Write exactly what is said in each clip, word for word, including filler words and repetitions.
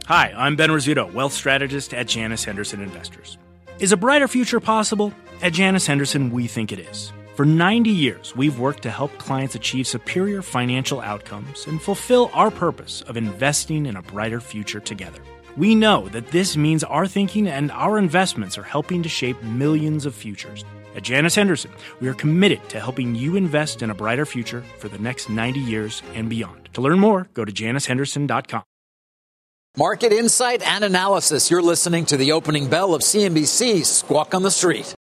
Hi, I'm Ben Rizzuto, wealth strategist at Janus Henderson Investors. Is a brighter future possible? At Janus Henderson, we think it is. For ninety years, we've worked to help clients achieve superior financial outcomes and fulfill our purpose of investing in a brighter future together. We know that this means our thinking and our investments are helping to shape millions of futures. At Janus Henderson, we are committed to helping you invest in a brighter future for the next ninety years and beyond. To learn more, go to janus henderson dot com. Market insight and analysis. You're listening to the opening bell of C N B C's Squawk on the Street.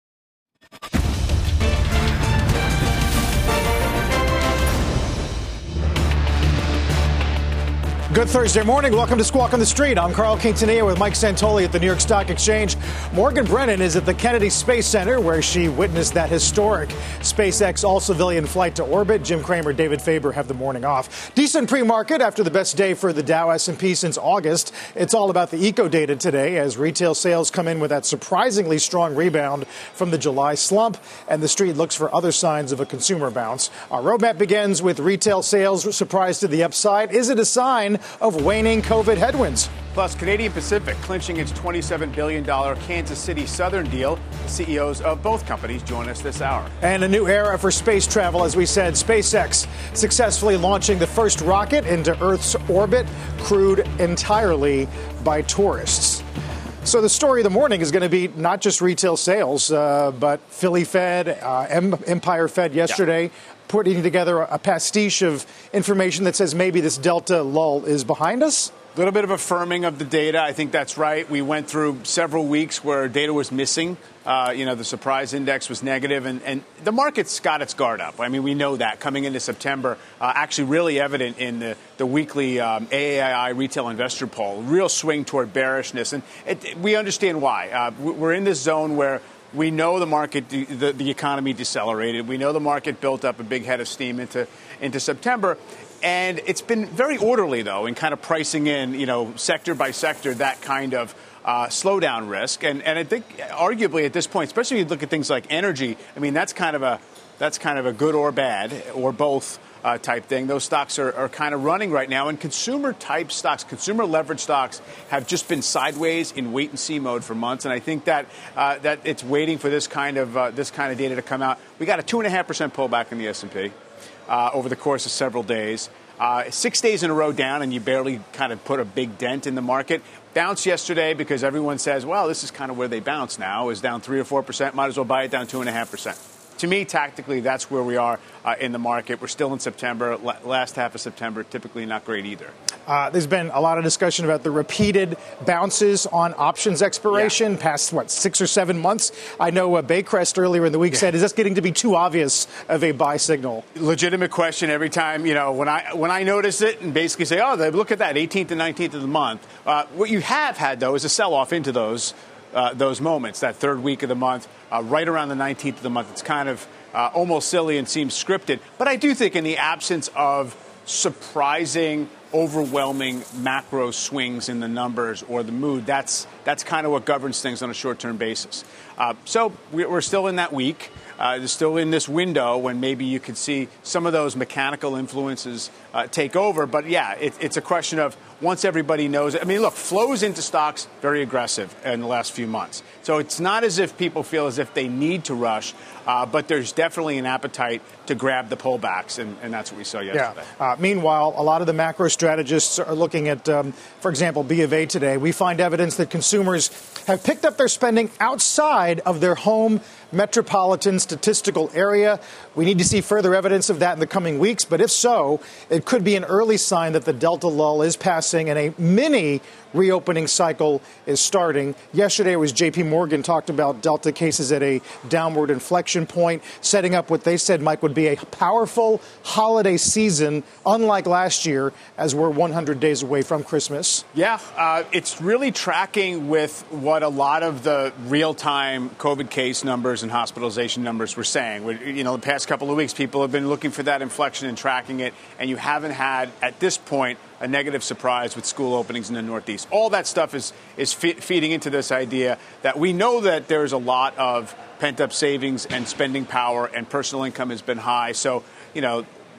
Good Thursday morning. Welcome to Squawk on the Street. I'm Carl Quintanilla with Mike Santoli at the New York Stock Exchange. Morgan Brennan is at the Kennedy Space Center, where she witnessed that historic SpaceX all-civilian flight to orbit. Jim Cramer, David Faber have the morning off. Decent pre-market after the best day for the Dow S and P since August. It's all about the eco data today as retail sales come in with that surprisingly strong rebound from the July slump, and the Street looks for other signs of a consumer bounce. Our roadmap begins with retail sales surprise to the upside. Is it a sign of waning COVID headwinds? Plus, Canadian Pacific clinching its twenty-seven billion dollars Kansas City Southern deal. The C E Os of both companies join us this hour. And a new era for space travel, as we said. SpaceX successfully launching the first rocket into Earth's orbit, crewed entirely by tourists. So the story of the morning is going to be not just retail sales, uh, but Philly Fed, uh, Empire Fed yesterday, yeah. putting together a pastiche of information that says maybe this Delta lull is behind us. A little bit of affirming of the data. I think that's right. We went through several weeks where data was missing. Uh, you know, the surprise index was negative, and, and the market's got its guard up. I mean, we know that coming into September, uh, actually really evident in the, the weekly um, A A I retail investor poll, real swing toward bearishness. And it, we understand why. Uh, we're in this zone where we know the market, the, the economy decelerated. We know the market built up a big head of steam into, into September. And it's been very orderly, though, in kind of pricing in, you know, sector by sector, that kind of uh, slowdown risk. And and I think arguably at this point, especially if you look at things like energy, I mean, that's kind of a that's kind of a good or bad or both uh, type thing. Those stocks are, are kind of running right now. And consumer type stocks, consumer leverage stocks have just been sideways in wait and see mode for months. And I think that uh, that it's waiting for this kind of uh, this kind of data to come out. We got a two and a half percent pullback in the S and P. Uh, over the course of several days. Uh, six days in a row down, and you barely kind of put a big dent in the market. Bounced yesterday because everyone says, well, this is kind of where they bounce now. Is down three or four percent. Might as well buy it down two and a half percent. To me, tactically, that's where we are uh, in the market. We're still in September. La- last half of September, typically not great either. Uh, there's been a lot of discussion about the repeated bounces on options expiration yeah. past, what, six or seven months? I know uh, Baycrest earlier in the week yeah. said, is this getting to be too obvious of a buy signal? Legitimate question every time, you know, when I when I notice it and basically say, oh, look at that, eighteenth and nineteenth of the month. Uh, what you have had, though, is a sell-off into those uh, those moments, that third week of the month, uh, right around the nineteenth of the month. It's kind of uh, almost silly and seems scripted. But I do think in the absence of surprising, overwhelming macro swings in the numbers or the mood, that's that's kind of what governs things on a short-term basis. Uh, so we're still in that week. Uh, still in this window when maybe you could see some of those mechanical influences uh, take over. But, yeah, it, it's a question of once everybody knows it. I mean, look, flows into stocks, very aggressive in the last few months. So it's not as if people feel as if they need to rush, uh, but there's definitely an appetite to grab the pullbacks, and, and that's what we saw yesterday. Yeah. Uh, meanwhile, a lot of the macro strategists are looking at, um, for example, B of A today. We find evidence that consumers have picked up their spending outside of their home metropolitan statistical area. We need to see further evidence of that in the coming weeks. But if so, it could be an early sign that the Delta lull is passing and a mini reopening cycle is starting. Yesterday was J P Morgan talked about Delta cases at a downward inflection point, setting up what they said, Mike, would be a powerful holiday season, unlike last year, as we're one hundred days away from Christmas. Yeah, uh, it's really tracking with what a lot of the real-time COVID case numbers and hospitalization numbers were saying. We, you know, the past couple of weeks, people have been looking for that inflection and tracking it, and you haven't had, at this point, a negative surprise with school openings in the Northeast. All that stuff is is fe- feeding into this idea that we know that there's a lot of pent-up savings and spending power, and personal income has been high. So, you know,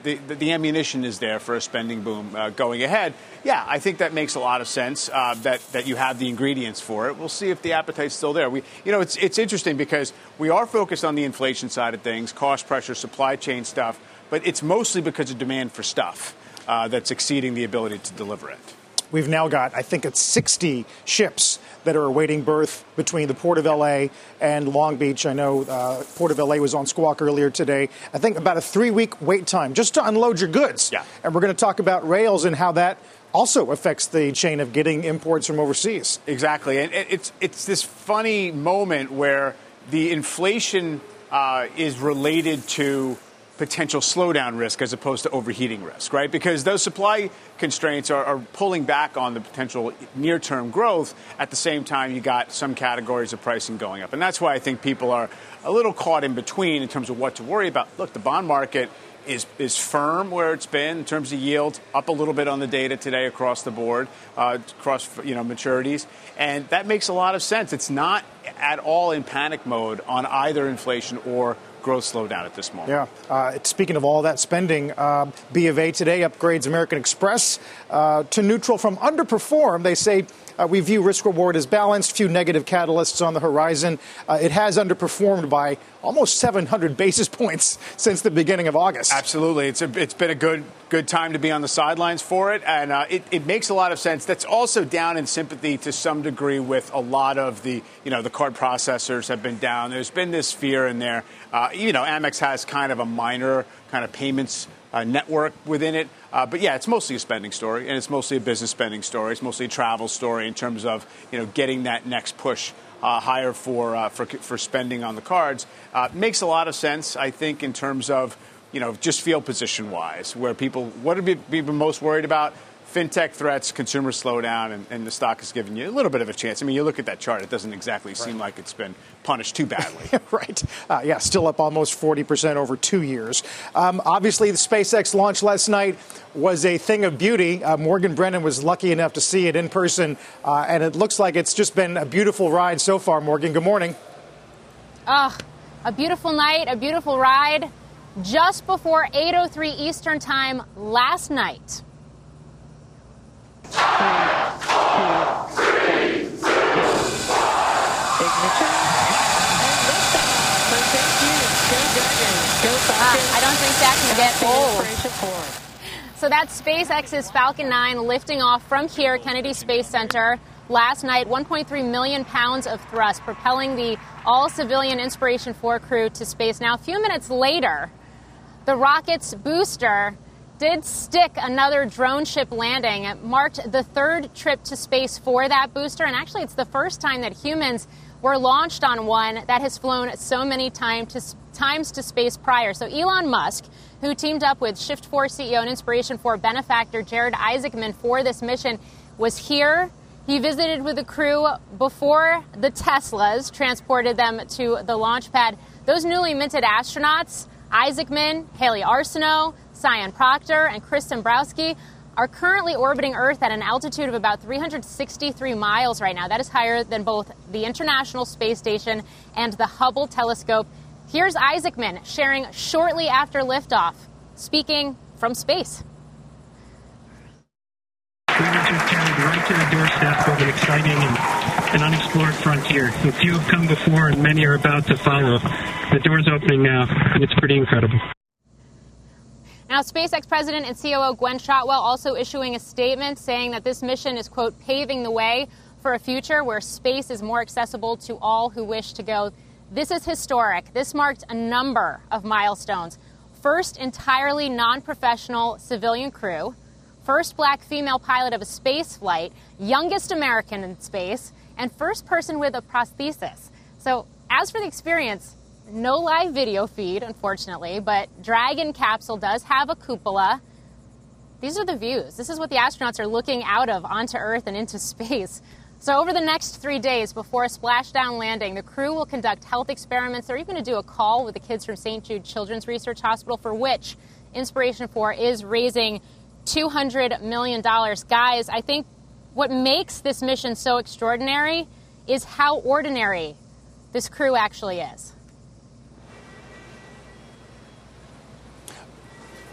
the, the, the ammunition is there for a spending boom uh, going ahead. Yeah, I think that makes a lot of sense, uh, that, that you have the ingredients for it. We'll see if the appetite's still there. We, you know, it's, it's interesting because we are focused on the inflation side of things, cost pressure, supply chain stuff, but it's mostly because of demand for stuff uh, that's exceeding the ability to deliver it. We've now got, I think it's sixty ships that are awaiting berth between the Port of L A and Long Beach. I know uh, Port of L A was on Squawk earlier today. I think about a three-week wait time just to unload your goods. Yeah. And we're going to talk about rails and how that also affects the chain of getting imports from overseas. Exactly. And it's, it's this funny moment where the inflation uh, is related to potential slowdown risk as opposed to overheating risk, right? Because those supply constraints are, are pulling back on the potential near-term growth. At the same time, you got some categories of pricing going up. And that's why I think people are a little caught in between in terms of what to worry about. Look, the bond market is is firm where it's been in terms of yield, up a little bit on the data today across the board, uh, across, you know, maturities. And that makes a lot of sense. It's not at all in panic mode on either inflation or growth slowdown at this moment. Yeah. Uh, speaking of all that spending, uh, B of A today upgrades American Express uh, to neutral from underperform. They say uh, we view risk-reward as balanced, few negative catalysts on the horizon. Uh, it has underperformed by almost seven hundred basis points since the beginning of August. Absolutely. It's a, it's been a good good time to be on the sidelines for it, and uh, it, it makes a lot of sense. That's also down in sympathy to some degree with a lot of the, you know, the card processors have been down. There's been this fear in there. Uh, you know, Amex has kind of a minor kind of payments uh, network within it. Uh, but, yeah, it's mostly a spending story, and it's mostly a business spending story. It's mostly a travel story in terms of, you know, getting that next push uh, higher for, uh, for for spending on the cards. Uh, makes a lot of sense, I think, in terms of, you know, just field position-wise, where people, what are people most worried about? Fintech threats, consumer slowdown, and, and the stock has given you a little bit of a chance. I mean, you look at that chart, it doesn't exactly right. seem like it's been punished too badly. Right. Uh, yeah, still up almost forty percent over two years. Um, obviously, the SpaceX launch last night was a thing of beauty. Uh, Morgan Brennan was lucky enough to see it in person, uh, and it looks like it's just been a beautiful ride so far. Morgan, good morning. Oh, a beautiful night, a beautiful ride. Just before eight oh three Eastern time last night. Five, four, three, ignition, uh, I don't think that can get old. So that's SpaceX's Falcon nine lifting off from here, Kennedy Space Center. Last night, one point three million pounds of thrust, propelling the all-civilian Inspiration four crew to space. Now, a few minutes later, the rocket's booster did stick another drone ship landing. It marked the third trip to space for that booster, and actually it's the first time that humans were launched on one that has flown so many time to, times to space prior. So Elon Musk, who teamed up with Shift four C E O and Inspiration four benefactor Jared Isaacman for this mission, was here. He visited with the crew before the Teslas transported them to the launch pad. Those newly minted astronauts, Isaacman, Haley Arsenault, Cyan Proctor, and Chris Dombrowski, are currently orbiting Earth at an altitude of about three hundred sixty-three miles right now. That is higher than both the International Space Station and the Hubble telescope. Here's Isaacman sharing shortly after liftoff, speaking from space. We were just carried right to the doorstep of an exciting and, and unexplored frontier. A few have come before and many are about to follow. The door's opening now, and it's pretty incredible. Now, SpaceX President and C O O Gwen Shotwell also issuing a statement saying that this mission is, quote, paving the way for a future where space is more accessible to all who wish to go. This is historic. This marked a number of milestones. First entirely non-professional civilian crew, first black female pilot of a space flight, youngest American in space, and first person with a prosthesis. So as for the experience, no live video feed, unfortunately, but Dragon capsule does have a cupola. These are the views. This is what the astronauts are looking out of onto Earth and into space. So over the next three days before a splashdown landing, the crew will conduct health experiments. They're even going to do a call with the kids from Saint Jude Children's Research Hospital, for which Inspiration four is raising two hundred million dollars. Guys, I think what makes this mission so extraordinary is how ordinary this crew actually is.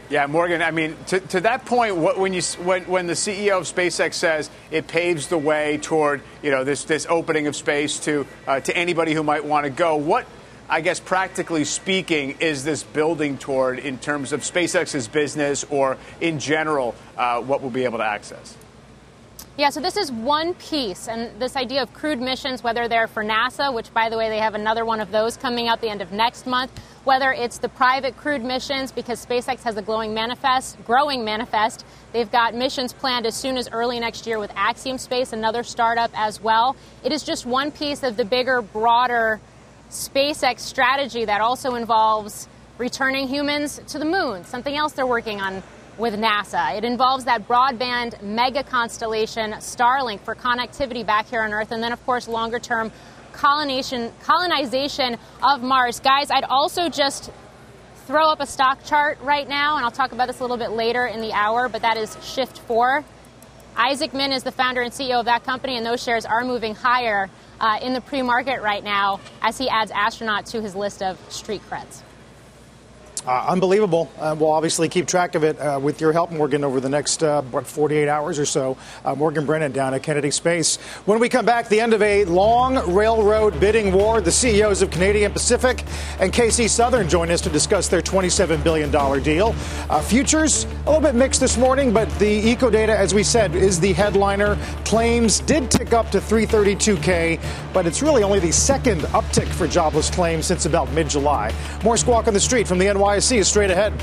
Yeah, Morgan, I mean, to, to that point, what, when, you, when, when the C E O of SpaceX says it paves the way toward, you know, this, this opening of space to, uh, to anybody who might want to go, what, I guess, practically speaking, is this building toward in terms of SpaceX's business or in general, uh, what we'll be able to access? Yeah, so this is one piece, and this idea of crewed missions, whether they're for NASA, which, by the way, they have another one of those coming out the end of next month, whether it's the private crewed missions, because SpaceX has a glowing manifest, growing manifest. They've got missions planned as soon as early next year with Axiom Space, another startup as well. It is just one piece of the bigger, broader SpaceX strategy that also involves returning humans to the moon, something else they're working on with NASA. It involves that broadband mega constellation Starlink for connectivity back here on Earth, and then, of course, longer-term colonization, colonization of Mars. Guys, I'd also just throw up a stock chart right now, and I'll talk about this a little bit later in the hour, but that is Shift four. Isaac Min is the founder and C E O of that company, and those shares are moving higher uh, in the pre-market right now as he adds astronaut to his list of street creds. Uh, unbelievable. Uh, we'll obviously keep track of it uh, with your help, Morgan, over the next, uh, what, forty-eight hours or so. Uh, Morgan Brennan down at Kennedy Space. When we come back, the end of a long railroad bidding war. The C E Os of Canadian Pacific and K C Southern join us to discuss their twenty-seven billion dollars deal. Uh, futures, a little bit mixed this morning, but the EcoData, as we said, is the headliner. Claims did tick up to three thirty-two K, but it's really only the second uptick for jobless claims since about mid-July. More Squawk on the Street from the N Y C is straight ahead.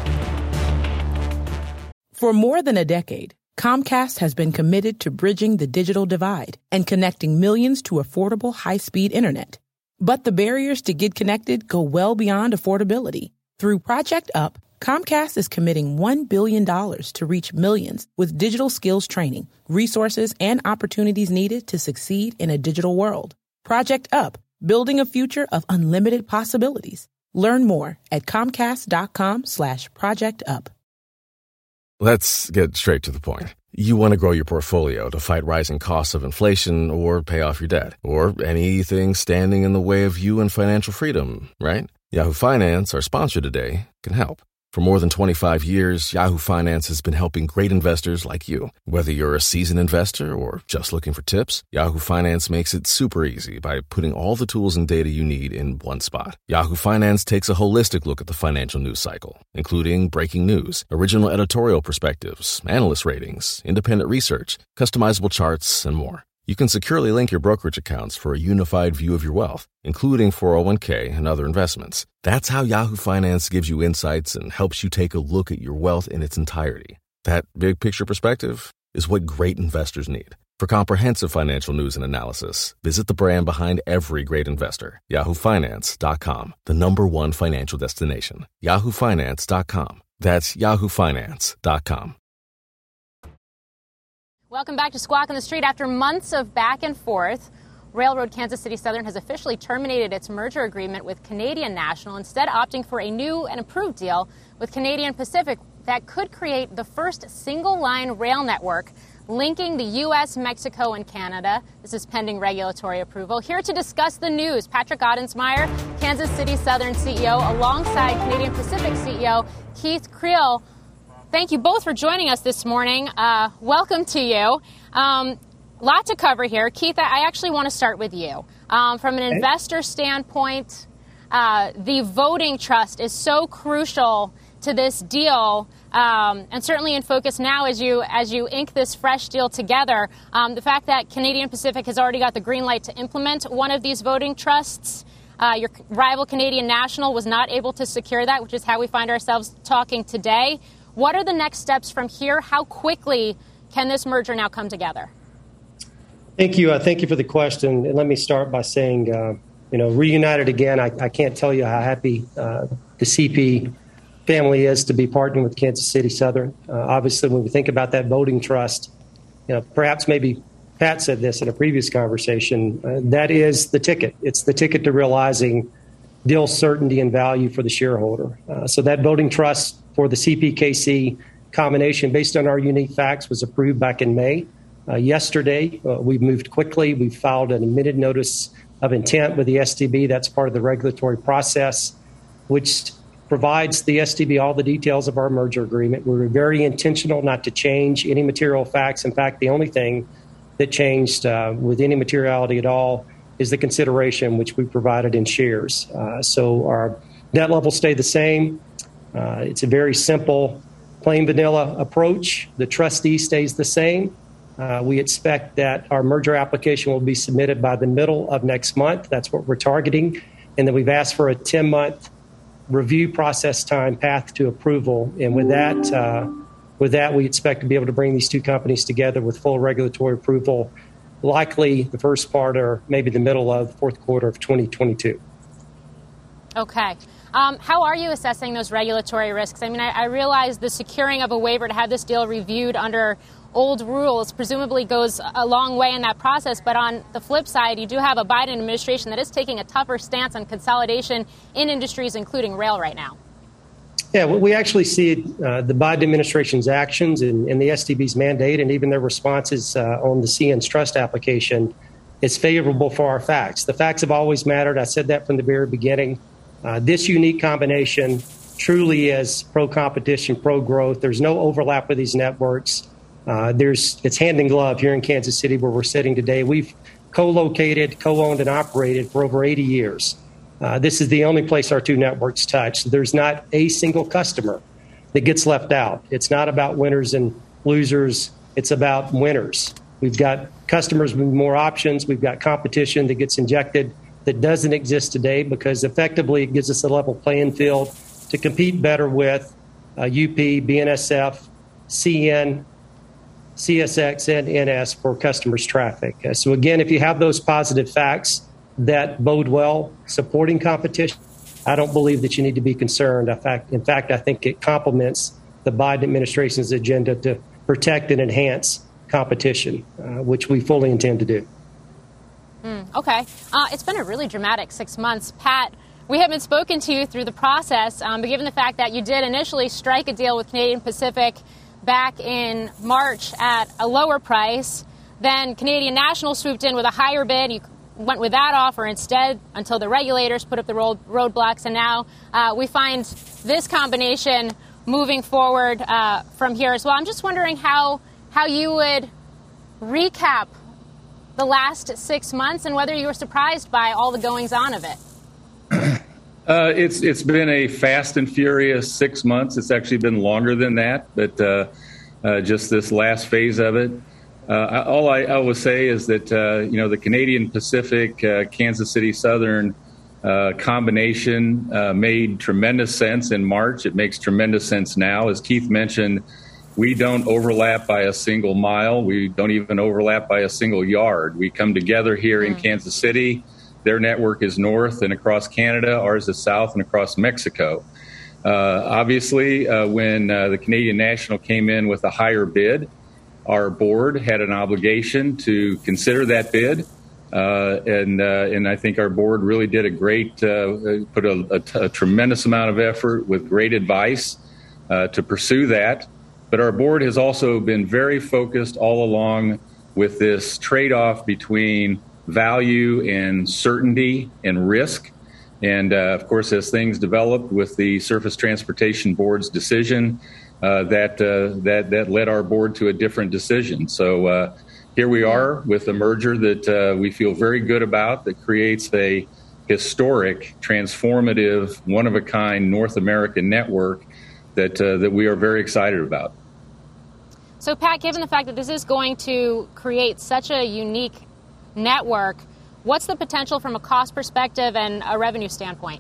For more than a decade, Comcast has been committed to bridging the digital divide and connecting millions to affordable high-speed internet. But the barriers to get connected go well beyond affordability. Through Project Up, Comcast is committing one billion dollars to reach millions with digital skills training, resources, and opportunities needed to succeed in a digital world. Project Up, building a future of unlimited possibilities. Learn more at Comcast.com slash Project Up. Let's get straight to the point. You want to grow your portfolio to fight rising costs of inflation or pay off your debt or anything standing in the way of you and financial freedom, right? Yahoo Finance, our sponsor today, can help. For more than twenty-five years, Yahoo Finance has been helping great investors like you. Whether you're a seasoned investor or just looking for tips, Yahoo Finance makes it super easy by putting all the tools and data you need in one spot. Yahoo Finance takes a holistic look at the financial news cycle, including breaking news, original editorial perspectives, analyst ratings, independent research, customizable charts, and more. You can securely link your brokerage accounts for a unified view of your wealth, including four oh one k and other investments. That's how Yahoo Finance gives you insights and helps you take a look at your wealth in its entirety. That big picture perspective is what great investors need. For comprehensive financial news and analysis, visit the brand behind every great investor, yahoo finance dot com, the number one financial destination, yahoo finance dot com. That's yahoo finance dot com. Welcome back to Squawk on the Street. After months of back and forth, Railroad Kansas City Southern has officially terminated its merger agreement with Canadian National, instead opting for a new and improved deal with Canadian Pacific that could create the first single-line rail network linking the U S, Mexico, and Canada. This is pending regulatory approval. Here to discuss the news, Patrick Ottensmeyer, Kansas City Southern C E O, alongside Canadian Pacific C E O Keith Creel. Thank you both for joining us this morning. Uh, welcome to you. Um, lot to cover here. Keith, I actually want to start with you. Um, from an investor standpoint, uh, the voting trust is so crucial to this deal, um, and certainly in focus now as you as you ink this fresh deal together. Um, the fact that Canadian Pacific has already got the green light to implement one of these voting trusts. Uh, your rival Canadian National was not able to secure that, which is how we find ourselves talking today. What are the next steps from here? How quickly can this merger now come together? Thank you. Uh, thank you for the question. And let me start by saying, uh, you know, reunited again, I, I can't tell you how happy uh, the C P family is to be partnering with Kansas City Southern. Uh, obviously, when we think about that voting trust, you know, perhaps maybe Pat said this in a previous conversation, uh, that is the ticket. It's the ticket to realizing deal certainty and value for the shareholder. Uh, so that voting trust for the C P K C combination, based on our unique facts, was approved back in May. Uh, yesterday, uh, we've moved quickly. We've filed an admitted notice of intent with the S T B. That's part of the regulatory process, which provides the S T B all the details of our merger agreement. We were very intentional not to change any material facts. In fact, the only thing that changed uh, with any materiality at all is the consideration which we provided in shares. Uh, so our debt levels stay the same. Uh, it's a very simple, plain vanilla approach. The trustee stays the same. Uh, we expect that our merger application will be submitted by the middle of next month. That's what we're targeting. And then we've asked for a ten-month review process time path to approval. And with that, uh, with that, we expect to be able to bring these two companies together with full regulatory approval, likely the first part or maybe the middle of the fourth quarter of twenty twenty-two. Okay. Um, how are you assessing those regulatory risks? I mean, I, I realize the securing of a waiver to have this deal reviewed under old rules presumably goes a long way in that process. But on the flip side, you do have a Biden administration that is taking a tougher stance on consolidation in industries, including rail right now. Yeah, we actually see uh, the Biden administration's actions and, and the S T B's mandate and even their responses uh, on the C N's trust application is favorable for our facts. The facts have always mattered. I said that from the very beginning. Uh, this unique combination truly is pro-competition, pro-growth. There's no overlap with these networks. Uh, there's it's hand in glove here in Kansas City where we're sitting today. We've co-located, co-owned, and operated for over eighty years. Uh, this is the only place our two networks touch. There's not a single customer that gets left out. It's not about winners and losers. It's about winners. We've got customers with more options. We've got competition that gets injected that doesn't exist today because effectively it gives us a level playing field to compete better with uh, U P, B N S F, C N, C S X, and N S for customers' traffic. Uh, so again, if you have those positive facts that bode well supporting competition, I don't believe that you need to be concerned. In fact, in fact, I think it complements the Biden administration's agenda to protect and enhance competition, uh, which we fully intend to do. Mm, okay. Uh, it's been a really dramatic six months. Pat, we haven't spoken to you through the process, um, but given the fact that you did initially strike a deal with Canadian Pacific back in March at a lower price, then Canadian National swooped in with a higher bid. You went with that offer instead until the regulators put up the road, roadblocks, and now uh, we find this combination moving forward uh, from here as well. I'm just wondering how how you would recap the last six months and whether you were surprised by all the goings-on of it. Uh, it's it's been a fast and furious six months. It's actually been longer than that, but uh, uh, just this last phase of it. Uh, all I, I will say is that uh, you know the Canadian Pacific, uh, Kansas City Southern uh, combination uh, made tremendous sense in March. It makes tremendous sense now. As Keith mentioned, we don't overlap by a single mile. We don't even overlap by a single yard. We come together here mm. in Kansas City. Their network is north and across Canada. Ours is south and across Mexico. Uh, obviously, uh, when uh, the Canadian National came in with a higher bid, our board had an obligation to consider that bid. Uh, and uh, and I think our board really did a great, uh, put a, a, a tremendous amount of effort with great advice uh, to pursue that. But our board has also been very focused all along with this trade-off between value and certainty and risk. And, uh, of course, as things developed with the Surface Transportation Board's decision, uh, that, uh, that that led our board to a different decision. So uh, here we are with a merger that uh, we feel very good about that creates a historic, transformative, one-of-a-kind North American network that uh, that we are very excited about. So, Pat, given the fact that this is going to create such a unique network, what's the potential from a cost perspective and a revenue standpoint?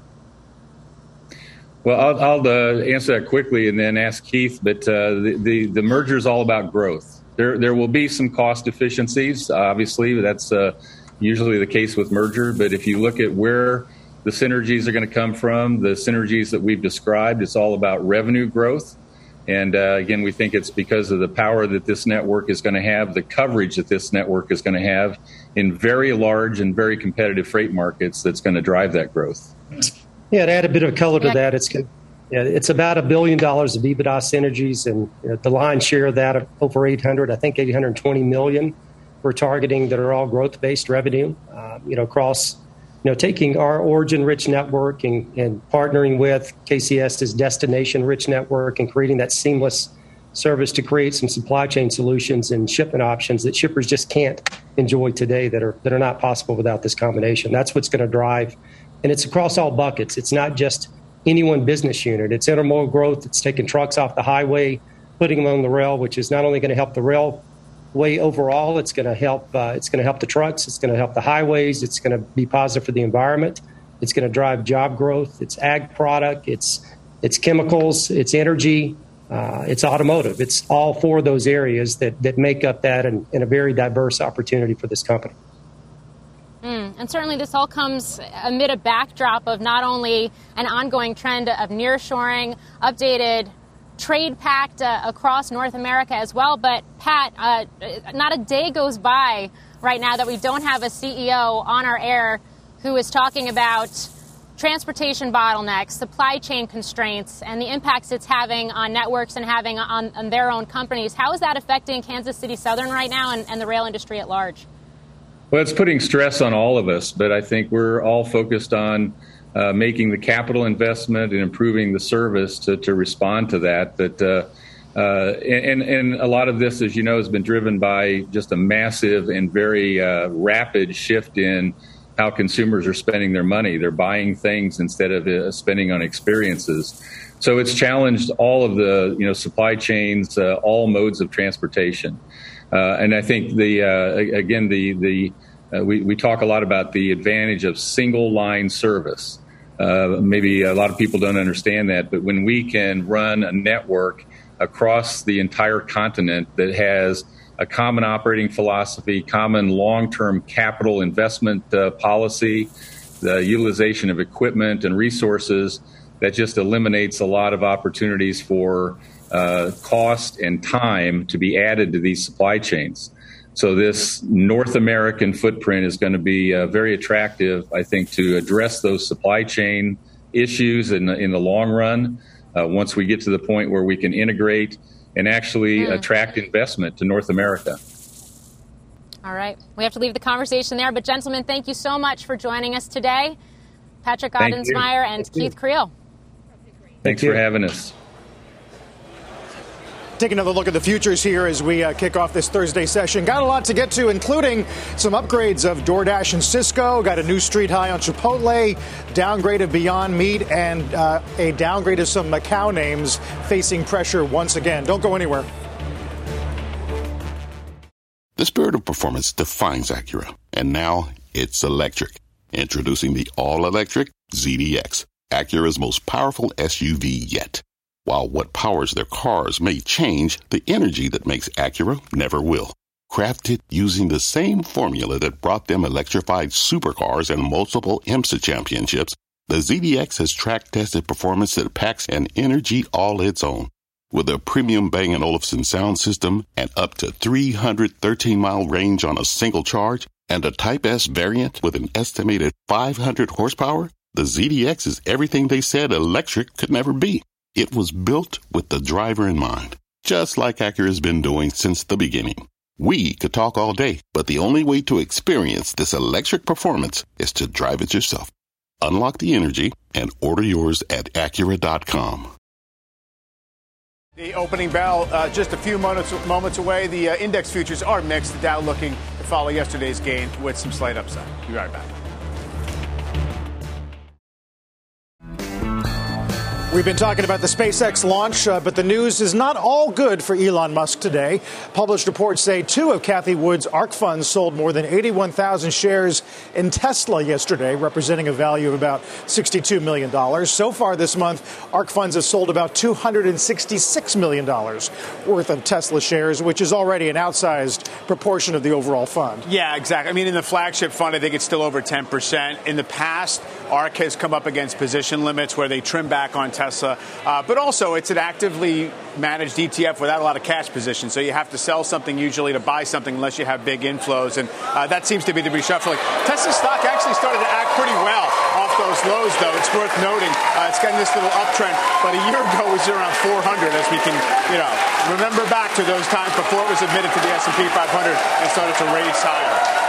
Well, I'll, I'll uh, answer that quickly and then ask Keith, but uh, the, the, the merger is all about growth. There, there will be some cost efficiencies, obviously. That's uh, usually the case with merger. But if you look at where the synergies are going to come from, the synergies that we've described, it's all about revenue growth. And uh, again, we think it's because of the power that this network is going to have, the coverage that this network is going to have in very large and very competitive freight markets that's going to drive that growth. Yeah, to add a bit of color to that, it's yeah, it's about a billion dollars of EBITDA synergies, and you know, the lion's share of that of over eight hundred, I think eight hundred twenty million we're targeting that are all growth-based revenue, uh, you know, across you know, taking our origin-rich network and, and partnering with K C S's destination-rich network and creating that seamless service to create some supply chain solutions and shipment options that shippers just can't enjoy today that are that are not possible without this combination. That's what's going to drive, and it's across all buckets. It's not just any one business unit. It's intermodal growth. It's taking trucks off the highway, putting them on the rail, which is not only going to help the railway overall, it's going to help. Uh, it's going to help the trucks. It's going to help the highways. It's going to be positive for the environment. It's going to drive job growth. It's ag product. It's it's chemicals. It's energy. Uh, it's automotive. It's all four of those areas that, that make up that and, and a very diverse opportunity for this company. Mm, and certainly this all comes amid a backdrop of not only an ongoing trend of nearshoring, updated trade pact uh, across North America as well. But, Pat, uh, not a day goes by right now that we don't have a C E O on our air who is talking about transportation bottlenecks, supply chain constraints, and the impacts it's having on networks and having on, on their own companies. How is that affecting Kansas City Southern right now and, and the rail industry at large? Well, it's putting stress on all of us, but I think we're all focused on uh, making the capital investment and improving the service to, to respond to that. But uh, uh, and, and a lot of this, as you know, has been driven by just a massive and very uh, rapid shift in how consumers are spending their money. They're buying things instead of uh, spending on experiences. So it's challenged all of the, you know, supply chains, uh, all modes of transportation. Uh, and I think the, uh, again, the, the, uh, we, we talk a lot about the advantage of single line service. Uh, maybe a lot of people don't understand that, but when we can run a network across the entire continent that has a common operating philosophy, common long-term capital investment uh, policy, the utilization of equipment and resources, that just eliminates a lot of opportunities for uh, cost and time to be added to these supply chains. So this North American footprint is going to be uh, very attractive, I think, to address those supply chain issues in the, in the long run, uh, once we get to the point where we can integrate and actually mm. attract investment to North America. All right. We have to leave the conversation there. But, gentlemen, thank you so much for joining us today. Patrick Ottensmeyer and thank Keith Creel. Thanks thank for having us. Take another look at the futures here as we uh, kick off this Thursday session. Got a lot to get to, including some upgrades of DoorDash and Cisco. Got a new street high on Chipotle, downgrade of Beyond Meat, and uh, a downgrade of some Macau names facing pressure once again. Don't go anywhere. The spirit of performance defines Acura, and now it's electric. Introducing the all-electric Z D X, Acura's most powerful S U V yet. While what powers their cars may change, the energy that makes Acura never will. Crafted using the same formula that brought them electrified supercars and multiple IMSA championships, the Z D X has track-tested performance that packs an energy all its own. With a premium Bang and Olufsen sound system and up to three hundred thirteen mile range on a single charge, and a Type S variant with an estimated five hundred horsepower, the Z D X is everything they said electric could never be. It was built with the driver in mind, just like Acura's been doing since the beginning. We could talk all day, but the only way to experience this electric performance is to drive it yourself. Unlock the energy and order yours at Acura dot com. The opening bell uh, just a few moments, moments away. The uh, index futures are mixed. The Dow looking to follow yesterday's gain with some slight upside. Be right back. We've been talking about the SpaceX launch, uh, but the news is not all good for Elon Musk today. Published reports say two of Cathie Wood's ARK funds sold more than eighty-one thousand shares in Tesla yesterday, representing a value of about sixty-two million dollars. So far this month, ARK funds have sold about two hundred sixty-six million dollars worth of Tesla shares, which is already an outsized proportion of the overall fund. Yeah, exactly. I mean, in the flagship fund, I think it's still over ten percent. In the past, ARK has come up against position limits where they trim back on Tesla. Tesla, uh, but also it's an actively managed E T F without a lot of cash position, so you have to sell something usually to buy something unless you have big inflows, and uh, that seems to be the reshuffling. Tesla stock actually started to act pretty well off those lows, though. It's worth noting uh, it's getting this little uptrend, but a year ago it was around four hundred, as we can, you know, remember back to those times before it was admitted to the S and P five hundred and started to raise higher.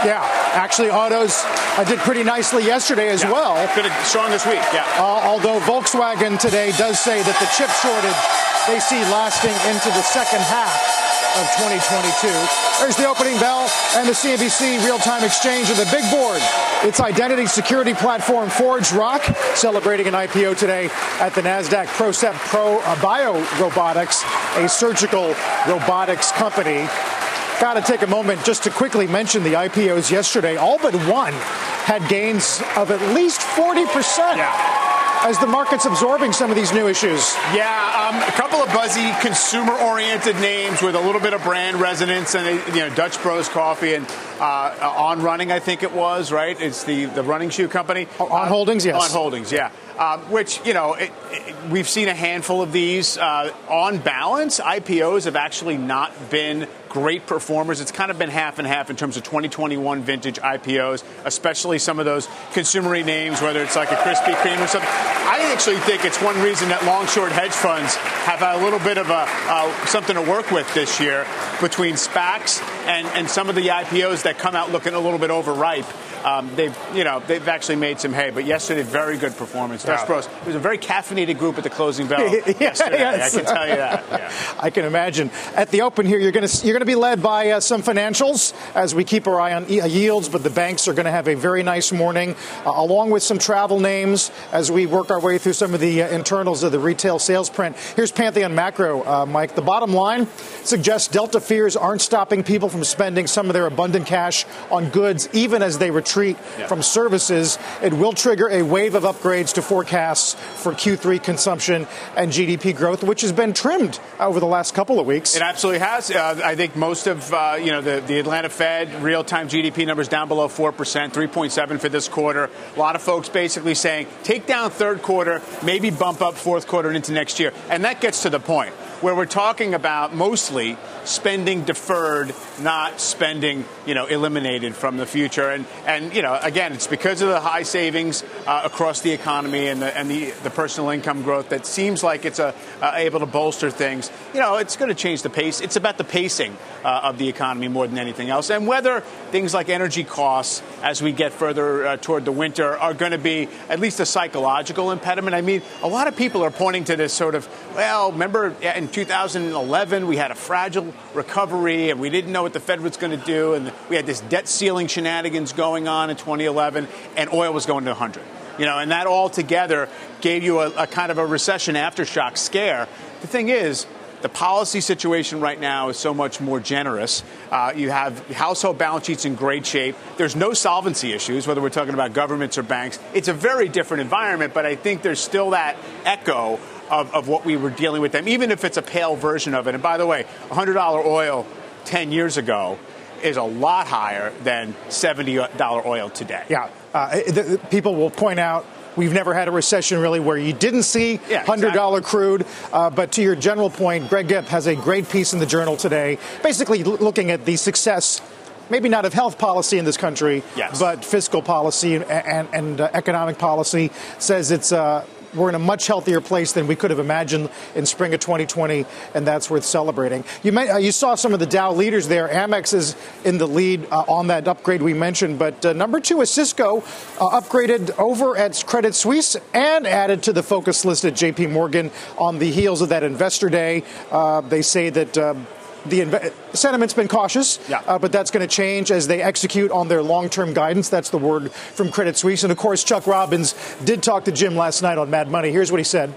Yeah, actually, autos uh, did pretty nicely yesterday as yeah. well. Good, strong this week, yeah. Uh, although Volkswagen today does say that the chip shortage they see lasting into the second half of twenty twenty-two. There's the opening bell and the C N B C real-time exchange of the big board. Its identity security platform ForgeRock celebrating an I P O today at the NASDAQ. Procept Pro uh, Biorobotics, a surgical robotics company. Got to take a moment just to quickly mention the I P Os yesterday. All but one had gains of at least forty percent. Yeah. As the market's absorbing some of these new issues. Yeah, um, a couple of buzzy consumer-oriented names with a little bit of brand resonance, and you know, Dutch Bros Coffee and uh, On Running, I think it was, right? It's the, the running shoe company. Oh, on uh, Holdings, yes. On Holdings, yeah. Um, which, you know, it, it, we've seen a handful of these. Uh, on balance, I P Os have actually not been great performers. It's kind of been half and half in terms of twenty twenty-one vintage I P Os, especially some of those consumer-y names, whether it's like a Krispy Kreme or something. I actually think it's one reason that long-short hedge funds have a little bit of a uh, something to work with this year between SPACs and, and some of the I P Os that come out looking a little bit overripe. Um, they've, you know, they've actually made some hay, but yesterday, very good performance. Dutch Bros. It was a very caffeinated group at the closing bell yesterday. Yes. I can tell you that. Yeah. I can imagine. At the open here, you're going to you're going to be led by uh, some financials as we keep our eye on e- yields, but the banks are going to have a very nice morning, uh, along with some travel names as we work our way through some of the uh, internals of the retail sales print. Here's Pantheon Macro, uh, Mike. The bottom line suggests Delta fears aren't stopping people from spending some of their abundant cash on goods, even as they retreat Yeah. from services. It will trigger a wave of upgrades to forecasts for Q three consumption and G D P growth, which has been trimmed over the last couple of weeks. It absolutely has. Uh, I think most of, uh, you know, the, the Atlanta Fed real-time G D P numbers down below four percent, three point seven for this quarter. A lot of folks basically saying, take down third quarter, maybe bump up fourth quarter and into next year. And that gets to the point where we're talking about mostly spending deferred, not spending, you know, eliminated from the future. And, and you know, again, it's because of the high savings uh, across the economy and the and the, the personal income growth that seems like it's a, uh, able to bolster things. You know, it's going to change the pace. It's about the pacing uh, of the economy more than anything else. And whether things like energy costs as we get further uh, toward the winter are going to be at least a psychological impediment. I mean, a lot of people are pointing to this sort of, well, remember in two thousand eleven we had a fragile recovery and we didn't know what the Fed was going to do, and we had this debt ceiling shenanigans going on in twenty eleven, and oil was going to one hundred. You know, and that all together gave you a, a kind of a recession aftershock scare. The thing is, the policy situation right now is so much more generous. Uh, you have household balance sheets in great shape. There's no solvency issues, whether we're talking about governments or banks. It's a very different environment, but I think there's still that echo Of, of what we were dealing with them, even if it's a pale version of it. And by the way, one hundred dollars oil ten years ago is a lot higher than seventy dollars oil today. Yeah. Uh, the, the people will point out we've never had a recession really where you didn't see yeah, one hundred dollars exactly. crude. Uh, but to your general point, Greg Gipp has a great piece in the Journal today, basically l- looking at the success, maybe not of health policy in this country, yes. but fiscal policy and, and, and uh, economic policy. Says it's uh, we're in a much healthier place than we could have imagined in spring of twenty twenty, and that's worth celebrating. You may, uh, you saw some of the Dow leaders there. Amex is in the lead uh, on that upgrade we mentioned, but uh, number two is Cisco, uh, upgraded over at Credit Suisse and added to the focus list at J P Morgan on the heels of that investor day. Uh, they say that uh, the inv- sentiment's been cautious, yeah. uh, but that's going to change as they execute on their long-term guidance. That's the word from Credit Suisse. And, of course, Chuck Robbins did talk to Jim last night on Mad Money. Here's what he said.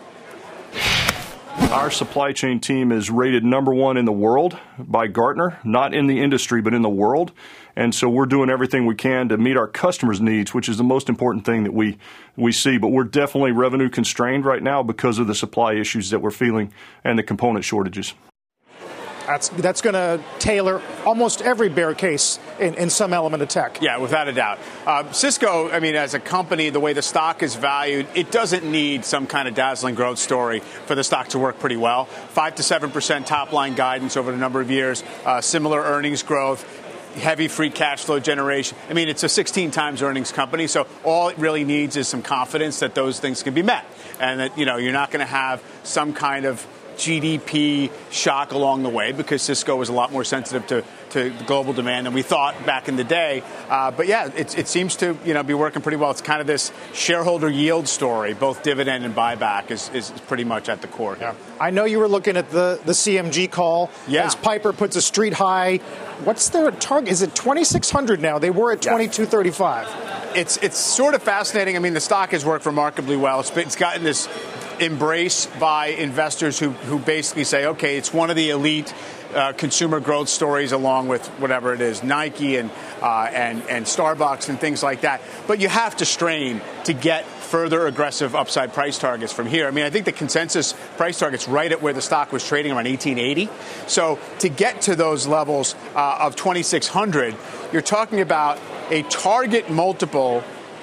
Our supply chain team is rated number one in the world by Gartner, not in the industry, but in the world. And so we're doing everything we can to meet our customers' needs, which is the most important thing that we, we see. But we're definitely revenue constrained right now because of the supply issues that we're feeling and the component shortages. That's, that's going to tailor almost every bear case in, in some element of tech. Yeah, without a doubt. Uh, Cisco, I mean, as a company, the way the stock is valued, it doesn't need some kind of dazzling growth story for the stock to work pretty well. Five to seven percent top line guidance over a number of years, uh, similar earnings growth, heavy free cash flow generation. I mean, it's a sixteen times earnings company, so all it really needs is some confidence that those things can be met, and that, you know, you're not going to have some kind of G D P shock along the way because Cisco was a lot more sensitive to, to global demand than we thought back in the day. Uh, but yeah, it, it seems to you know be working pretty well. It's kind of this shareholder yield story, both dividend and buyback is, is pretty much at the core. Yeah. I know you were looking at the, the C M G call. Yeah. As Piper puts a street high. What's their target? Is it twenty-six hundred now? They were at twenty-two thirty-five. It's it's sort of fascinating. I mean, the stock has worked remarkably well. It's, it's gotten this embrace by investors who, who basically say, okay, it's one of the elite uh, consumer growth stories along with whatever it is, Nike and, uh, and, and Starbucks and things like that. But you have to strain to get further aggressive upside price targets from here. I mean, I think the consensus price target's right at where the stock was trading around eighteen eighty. So to get to those levels uh, of twenty-six hundred, you're talking about a target multiple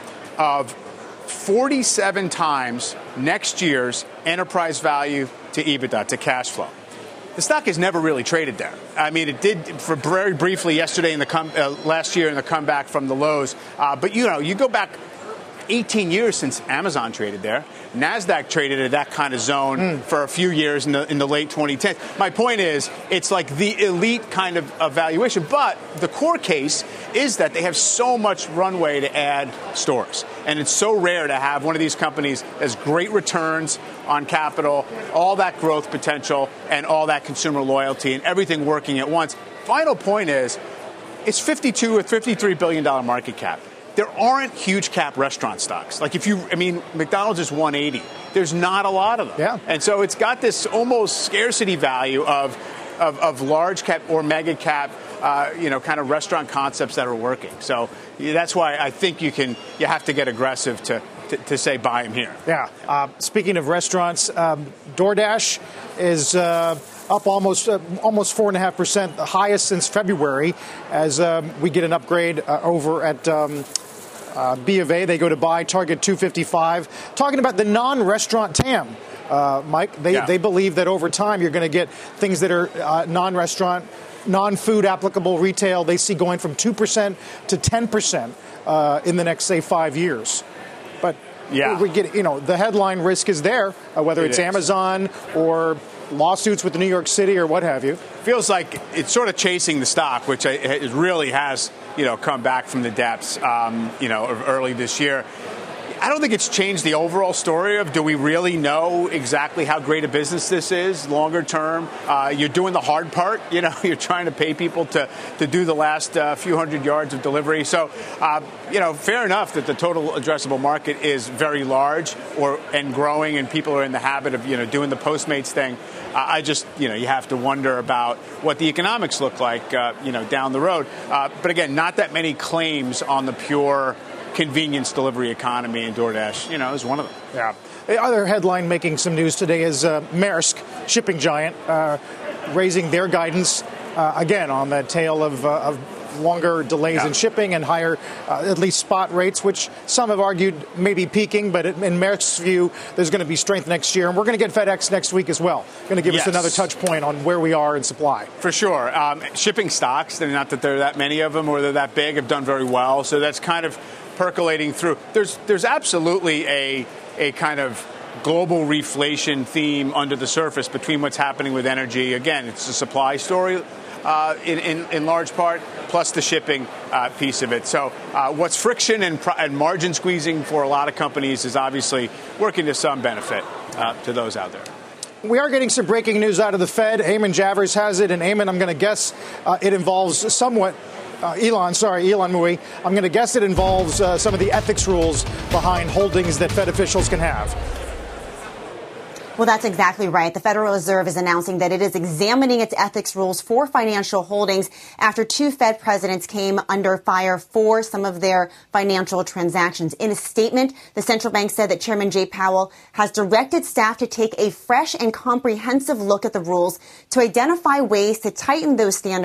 of forty-seven times next year's enterprise value to EBITDA, to cash flow. The stock has never really traded there. I mean, it did for very briefly yesterday in the com- uh, last year in the comeback from the lows. Uh, but, you know, you go back eighteen years since Amazon traded there. NASDAQ traded at that kind of zone mm. for a few years in the, in the late twenty tens. My point is, it's like the elite kind of evaluation. But the core case is that they have so much runway to add stores. And it's so rare to have one of these companies that has great returns on capital, all that growth potential, and all that consumer loyalty, and everything working at once. Final point is, it's fifty-two or fifty-three billion dollars market cap. There aren't huge cap restaurant stocks. Like if you, I mean, McDonald's is one eighty. There's not a lot of them. Yeah. And so it's got this almost scarcity value of, of, of large cap or mega cap, uh, you know, kind of restaurant concepts that are working. So yeah, that's why I think you can, you have to get aggressive to, to, to say buy them here. Yeah. Uh, speaking of restaurants, um, DoorDash is uh, up almost uh, almost four and a half percent, the highest since February, as um, we get an upgrade uh, over at um, uh, B of A. They go to buy, target two fifty-five. Talking about the non-restaurant T A M, uh, Mike, they, yeah. they believe that over time you're going to get things that are uh, non-restaurant, non-food applicable retail. They see going from two percent to ten percent uh, in the next, say, five years. But yeah. we get, you know, the headline risk is there, uh, whether It it's is. Amazon or lawsuits with New York City or what have you. Feels like it's sort of chasing the stock, which it really has, you know, come back from the depths, um, you know, early this year. I don't think it's changed the overall story of do we really know exactly how great a business this is longer term. Uh, you're doing the hard part. You know, you're trying to pay people to, to do the last uh, few hundred yards of delivery. So, uh, you know, fair enough that the total addressable market is very large or and growing and people are in the habit of, you know, doing the Postmates thing. Uh, I just, you know, you have to wonder about what the economics look like, uh, you know, down the road. Uh, but again, not that many claims on the pure convenience delivery economy, and DoorDash, you know, is one of them. Yeah. The other headline making some news today is uh, Maersk, shipping giant, uh, raising their guidance uh, again on the tail of, uh, of longer delays yeah. in shipping and higher, uh, at least spot rates, which some have argued may be peaking. But in Maersk's view, there's going to be strength next year. And we're going to get FedEx next week as well. Going to give yes. us another touch point on where we are in supply. For sure. Um, shipping stocks, not that there are that many of them or they're that big, have done very well. So that's kind of percolating through. There's there's absolutely a a kind of global reflation theme under the surface between what's happening with energy. Again, it's a supply story uh, in, in in large part, plus the shipping uh, piece of it. So uh, what's friction and, pro- and margin squeezing for a lot of companies is obviously working to some benefit uh, to those out there. We are getting some breaking news out of the Fed. Eamon Javers has it. And Eamon, I'm going to guess uh, it involves somewhat Uh, Elon, sorry, Elon Mui. I'm going to guess it involves uh, some of the ethics rules behind holdings that Fed officials can have. Well, that's exactly right. The Federal Reserve is announcing that it is examining its ethics rules for financial holdings after two Fed presidents came under fire for some of their financial transactions. In a statement, the central bank said that Chairman Jay Powell has directed staff to take a fresh and comprehensive look at the rules to identify ways to tighten those standards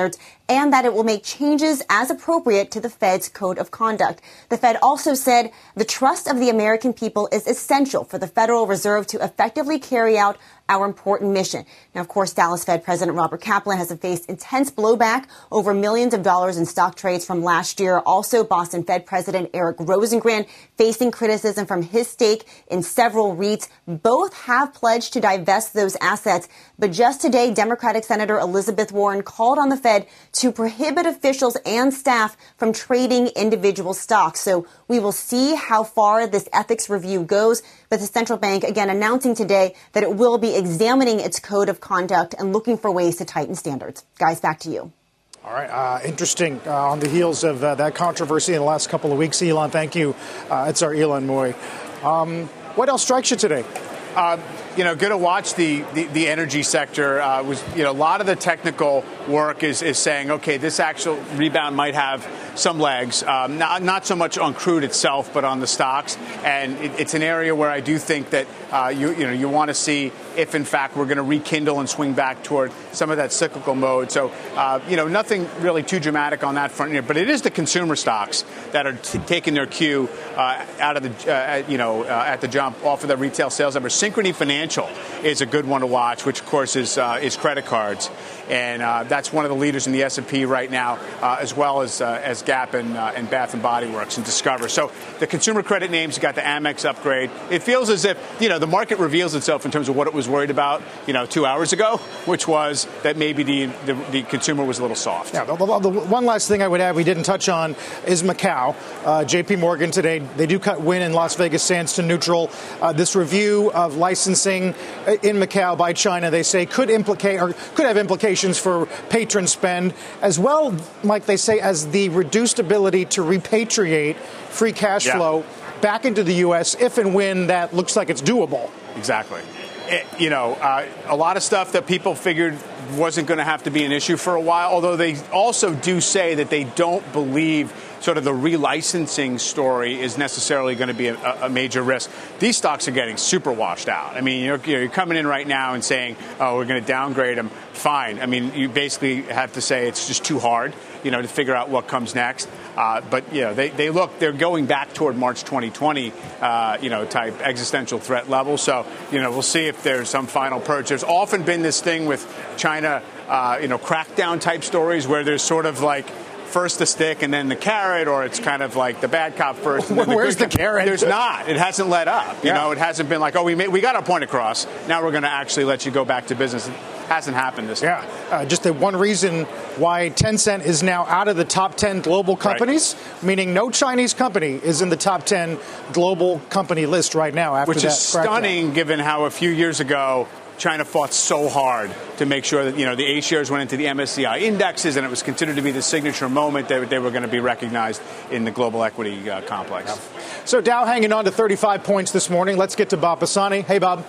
and that it will make changes as appropriate to the Fed's code of conduct. The Fed also said the trust of the American people is essential for the Federal Reserve to effectively carry out our important mission. Now, of course, Dallas Fed President Robert Kaplan has faced intense blowback over millions of dollars in stock trades from last year. Also, Boston Fed President Eric Rosengren facing criticism from his stake in several REITs. Both have pledged to divest those assets. But just today, Democratic Senator Elizabeth Warren called on the Fed to prohibit officials and staff from trading individual stocks. So we will see how far this ethics review goes. But the central bank, again, announcing today that it will be examining its code of conduct and looking for ways to tighten standards. Guys, back to you. All right. Uh, interesting. Uh, on the heels of uh, that controversy in the last couple of weeks, Elon, thank you. Uh, it's our Elon Moy. Um, what else strikes you today? Uh, you know, good to watch the, the, the energy sector. Uh, was you know a lot of the technical work is, is saying, OK, this actual rebound might have some legs, um, not, not so much on crude itself, but on the stocks. And it, it's an area where I do think that uh, you you know you want to see if, in fact, we're going to rekindle and swing back toward some of that cyclical mode. So, uh, you know, nothing really too dramatic on that front here. But it is the consumer stocks that are t- taking their cue uh, out of the, uh, you know, uh, at the jump off of the retail sales numbers. Synchrony Financial is a good one to watch, which, of course, is uh, is credit cards. And uh, that's one of the leaders in the S and P right now, uh, as well as uh, as Gap and, uh, and Bath and Body Works and Discover. So the consumer credit names, you got the Amex upgrade. It feels as if, you know, the market reveals itself in terms of what it was worried about, you know, two hours ago, which was that maybe the the, the consumer was a little soft. Yeah, the, the, the one last thing I would add we didn't touch on is Macau. Uh, J P Morgan today, they do cut Wynn in Las Vegas Sands to neutral. Uh, this review of licensing in Macau by China, they say, could implicate or could have implications for patron spend, as well, Mike, they say, as the reduced ability to repatriate free cash yeah. flow back into the U S if and when that looks like it's doable. Exactly. It, you know, uh, a lot of stuff that people figured wasn't going to have to be an issue for a while, although they also do say that they don't believe sort of the relicensing story is necessarily going to be a, a major risk. These stocks are getting super washed out. I mean, you're, you're coming in right now and saying, oh, we're going to downgrade them. Fine. I mean, you basically have to say it's just too hard, you know, to figure out what comes next. Uh, but, you know, they, they look, they're going back toward March twenty twenty, uh, you know, type existential threat level. So, you know, we'll see if there's some final purge. There's often been this thing with China, uh, you know, crackdown type stories where there's sort of like, first the stick and then the carrot, or it's kind of like the bad cop first. And then the Where's good the carrot? There's not. It hasn't let up. You yeah. know, it hasn't been like, oh, we made, we got our point across. Now we're going to actually let you go back to business. It hasn't happened this yeah. time. Uh, just the one reason why Tencent is now out of the top ten global companies, right. meaning no Chinese company is in the top ten global company list right now. After Which that is stunning, given how a few years ago China fought so hard to make sure that, you know, the A shares went into the M S C I indexes, and it was considered to be the signature moment that they were going to be recognized in the global equity uh, complex. Yeah. So Dow hanging on to thirty-five points this morning. Let's get to Bob Pisani. Hey, Bob.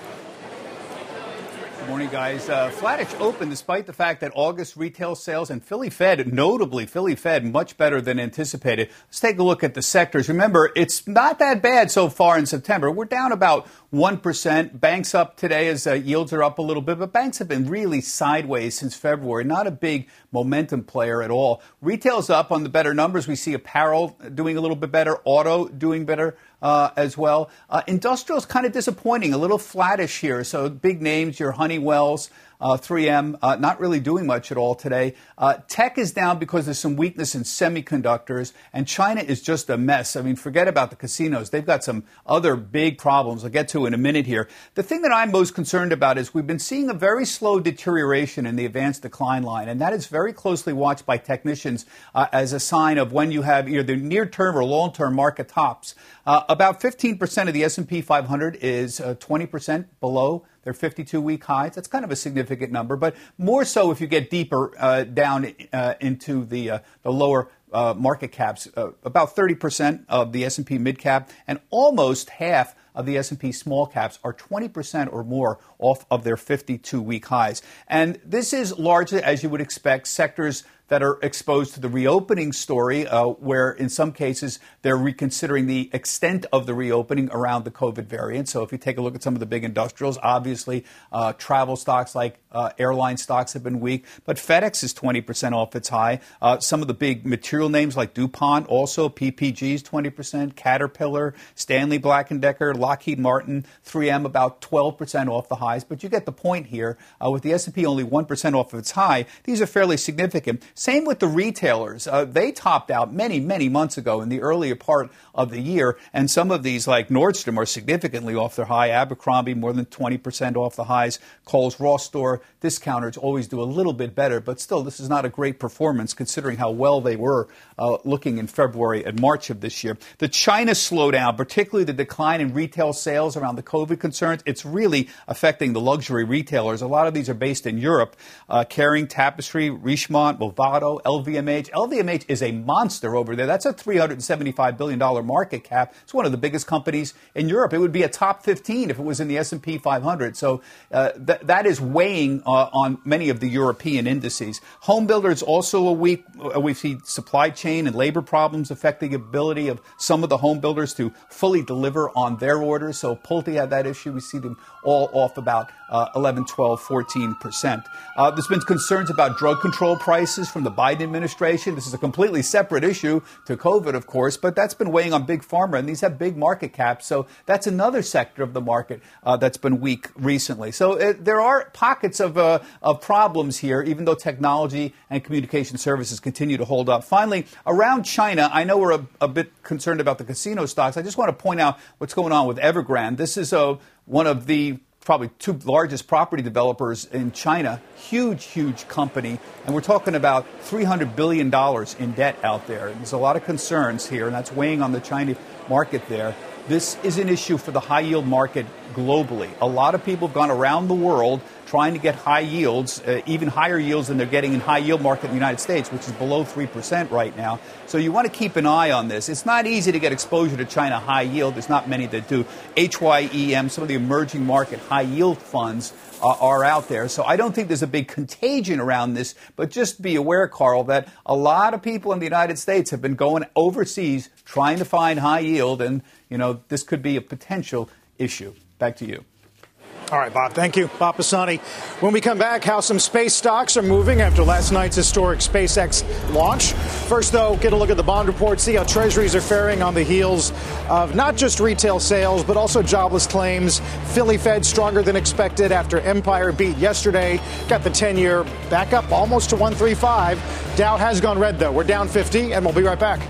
Good morning, guys. Uh, flattish open despite the fact that August retail sales and Philly Fed, notably Philly Fed, much better than anticipated. Let's take a look at the sectors. Remember, it's not that bad so far in September. We're down about one percent. Banks up today as uh, yields are up a little bit, but banks have been really sideways since February. Not a big momentum player at all. Retail's up on the better numbers. We see apparel doing a little bit better, auto doing better uh, as well. Uh, industrial's kind of disappointing, a little flattish here. So big names, your Honeywells, Uh, three M, uh, not really doing much at all today. Uh, tech is down because there's some weakness in semiconductors, and China is just a mess. I mean, forget about the casinos. They've got some other big problems I'll get to in a minute here. The thing that I'm most concerned about is we've been seeing a very slow deterioration in the advanced decline line, and that is very closely watched by technicians uh, as a sign of when you have either near-term or long-term market tops. Uh, about fifteen percent of the S and P five hundred is uh, twenty percent below their fifty-two-week highs. That's kind of a significant number, but more so if you get deeper uh, down uh, into the uh, the lower uh, market caps. Uh, about thirty percent of the S and P mid cap and almost half of the S and P small caps are twenty percent or more off of their fifty-two week highs. And this is largely, as you would expect, sectors that are exposed to the reopening story, uh, where in some cases they're reconsidering the extent of the reopening around the COVID variant. So if you take a look at some of the big industrials, obviously uh, travel stocks like uh, airline stocks have been weak, but FedEx is twenty percent off its high. Uh, some of the big material names like DuPont, also P P G is twenty percent, Caterpillar, Stanley Black and Decker, Lockheed Martin, three M about twelve percent off the highs. But you get the point here. Uh, with the S and P only one percent off of its high, these are fairly significant. Same with the retailers. Uh, they topped out many, many months ago in the earlier part of the year, and some of these, like Nordstrom, are significantly off their high. Abercrombie, more than twenty percent off the highs. Kohl's, Ross Store, discounters always do a little bit better, but still, this is not a great performance considering how well they were uh, looking in February and March of this year. The China slowdown, particularly the decline in retail sales around the COVID concerns, it's really affecting the luxury retailers. A lot of these are based in Europe. Uh, Kering, Tapestry, Richemont, Movado, L V M H. L V M H is a monster over there. That's a three hundred seventy-five billion dollars market cap. It's one of the biggest companies in Europe. It would be a top fifteen if it was in the S and P five hundred. So uh, th- that is weighing uh, on many of the European indices. Home builders also a weak. Uh, we see supply chain and labor problems affecting the ability of some of the home builders to fully deliver on their orders. So Pulte had that issue. We see them all off about uh, eleven, twelve, fourteen percent. Uh, there's been concerns about drug control prices from the Biden administration. This is a completely separate issue to COVID, of course, but that's been weighing on big pharma, and these have big market caps. So that's another sector of the market uh, that's been weak recently. So uh, there are pockets of, uh, of problems here, even though technology and communication services continue to hold up. Finally, around China, I know we're a, a bit concerned about the casino stocks. I just want to point out what's going on with Evergrande. This is a, one of the probably two largest property developers in China, huge, huge company. And we're talking about three hundred billion dollars in debt out there. And there's a lot of concerns here, and that's weighing on the Chinese market there. This is an issue for the high-yield market globally. A lot of people have gone around the world trying to get high yields, uh, even higher yields than they're getting in high-yield market in the United States, which is below three percent right now. So you want to keep an eye on this. It's not easy to get exposure to China high yield. There's not many that do. H Y E M, some of the emerging market high-yield funds uh, are out there. So I don't think there's a big contagion around this, but just be aware, Carl, that a lot of people in the United States have been going overseas trying to find high yield, and, you know, this could be a potential issue. Back to you. All right, Bob. Thank you. Bob Pisani. When we come back, how some space stocks are moving after last night's historic SpaceX launch. First, though, get a look at the bond report, see how treasuries are faring on the heels of not just retail sales, but also jobless claims. Philly Fed stronger than expected after Empire beat yesterday. Got the ten-year back up almost to one thirty-five. Dow has gone red, though. We're down fifty, and we'll be right back.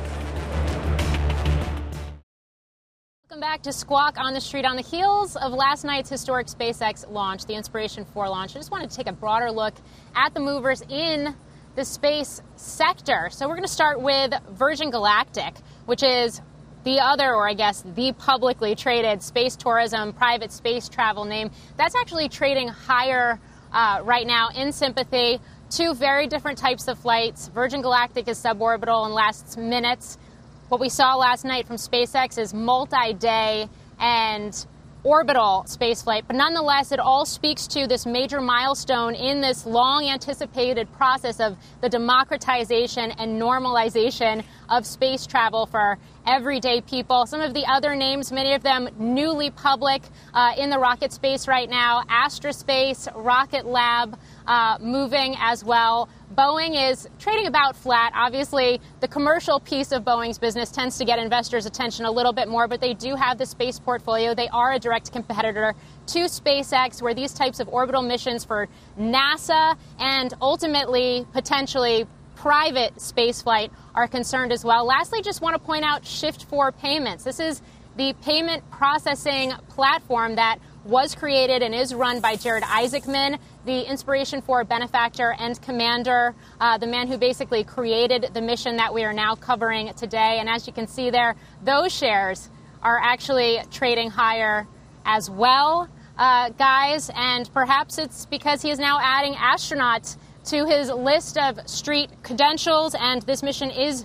Welcome back to Squawk on the Street. On the heels of last night's historic SpaceX launch, the Inspiration four launch, I just wanted to take a broader look at the movers in the space sector. So we're going to start with Virgin Galactic, which is the other, or I guess the publicly traded space tourism, private space travel name. That's actually trading higher uh, right now in sympathy. Two very different types of flights. Virgin Galactic is suborbital and lasts minutes. What we saw last night from SpaceX is multi-day and orbital spaceflight, but nonetheless, it all speaks to this major milestone in this long-anticipated process of the democratization and normalization of space travel for everyday people. Some of the other names, many of them newly public uh, in the rocket space right now, Astrospace, Rocket Lab, uh, moving as well. Boeing is trading about flat. Obviously, the commercial piece of Boeing's business tends to get investors' attention a little bit more, but they do have the space portfolio. They are a direct competitor to SpaceX, where these types of orbital missions for NASA and ultimately, potentially, private spaceflight are concerned as well. Lastly, just want to point out Shift four Payments. This is the payment processing platform that was created and is run by Jared Isaacman, the Inspiration four benefactor and commander, uh, the man who basically created the mission that we are now covering today. And as you can see there, those shares are actually trading higher as well, uh, guys. And perhaps it's because he is now adding astronauts to his list of street credentials, and this mission is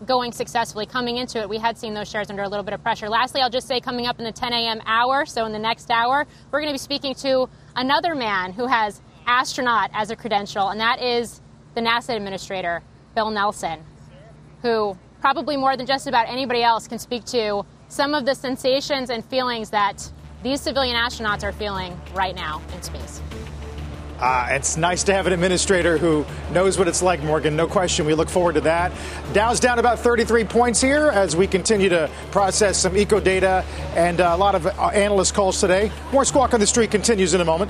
going successfully. Coming into it, we had seen those shares under a little bit of pressure. Lastly, I'll just say coming up in the ten a.m. hour, so in the next hour, we're going to be speaking to another man who has astronaut as a credential, and that is the NASA administrator, Bill Nelson, who probably more than just about anybody else can speak to some of the sensations and feelings that these civilian astronauts are feeling right now in space. Uh, it's nice to have an administrator who knows what it's like, Morgan. No question. We look forward to that. Dow's down about thirty-three points here as we continue to process some eco data and uh, a lot of uh, analyst calls today. More Squawk on the Street continues in a moment.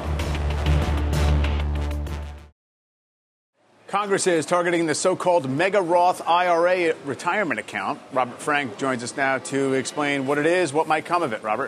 Congress is targeting the so-called mega Roth I R A retirement account. Robert Frank joins us now to explain what it is, what might come of it. Robert.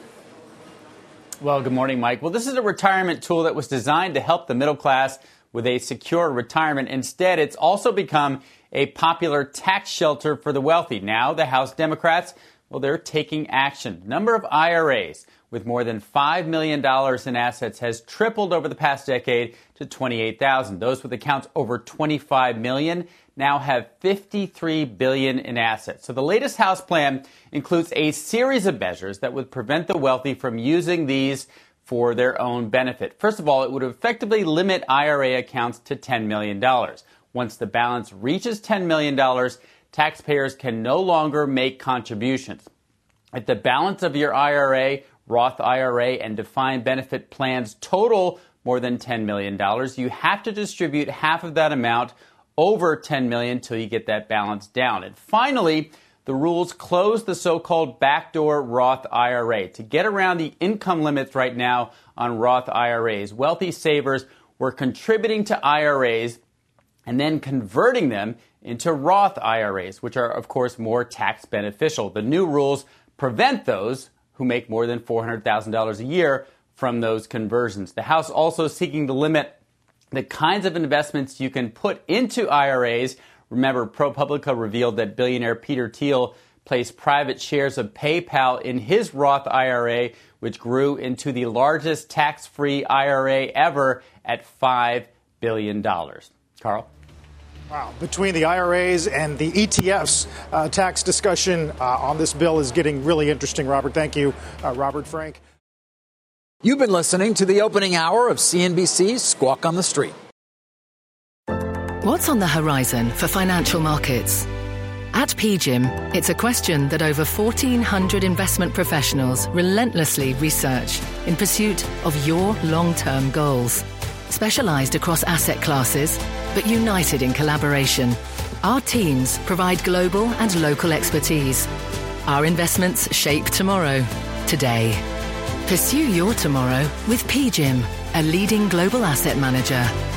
Well, good morning, Mike. Well, this is a retirement tool that was designed to help the middle class with a secure retirement. Instead, it's also become a popular tax shelter for the wealthy. Now, the House Democrats, well, they're taking action. The number of I R As with more than five million dollars in assets has tripled over the past decade to twenty-eight thousand. Those with accounts over twenty-five million dollars now have fifty-three billion dollars in assets. So the latest House plan includes a series of measures that would prevent the wealthy from using these for their own benefit. First of all, it would effectively limit I R A accounts to ten million dollars. Once the balance reaches ten million dollars, taxpayers can no longer make contributions. If the balance of your I R A, Roth I R A, and defined benefit plans total more than ten million dollars, you have to distribute half of that amount over ten million dollars until you get that balance down. And finally, the rules close the so-called backdoor Roth I R A. To get around the income limits right now on Roth I R As, wealthy savers were contributing to I R As and then converting them into Roth I R As, which are, of course, more tax beneficial. The new rules prevent those who make more than four hundred thousand dollars a year from those conversions. The House also seeking to limit the kinds of investments you can put into I R As. Remember, ProPublica revealed that billionaire Peter Thiel placed private shares of PayPal in his Roth I R A, which grew into the largest tax-free I R A ever at five billion dollars. Carl? Wow. Between the I R As and the E T Fs, uh, tax discussion uh, on this bill is getting really interesting, Robert. Thank you, uh, Robert Frank. You've been listening to the opening hour of C N B C's Squawk on the Street. What's on the horizon for financial markets? At P G I M, it's a question that over fourteen hundred investment professionals relentlessly research in pursuit of your long-term goals. Specialized across asset classes, but united in collaboration, our teams provide global and local expertise. Our investments shape tomorrow, today. Pursue your tomorrow with P G I M, a leading global asset manager.